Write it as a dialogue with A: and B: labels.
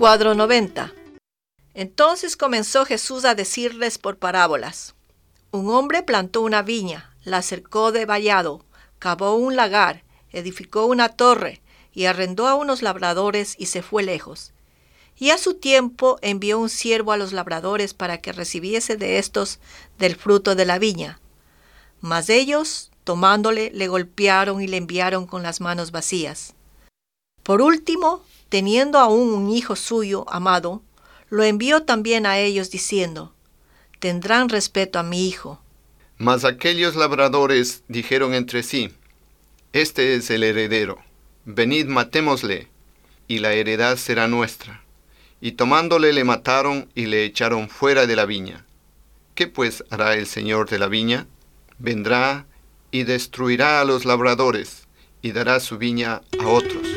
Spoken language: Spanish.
A: Cuadro 90. Entonces comenzó Jesús a decirles por parábolas. Un hombre plantó una viña, la cercó de vallado, cavó un lagar, edificó una torre y arrendó a unos labradores y se fue lejos. Y a su tiempo envió un siervo a los labradores para que recibiese de estos del fruto de la viña. Mas ellos, tomándole, le golpearon y le enviaron con las manos vacías. Por último, teniendo aún un hijo suyo amado, lo envió también a ellos diciendo: tendrán respeto a mi hijo.
B: Mas aquellos labradores dijeron entre sí: este es el heredero, venid matémosle, y la heredad será nuestra. Y tomándole le mataron y le echaron fuera de la viña. ¿Qué pues hará el señor de la viña? Vendrá y destruirá a los labradores, y dará su viña a otros.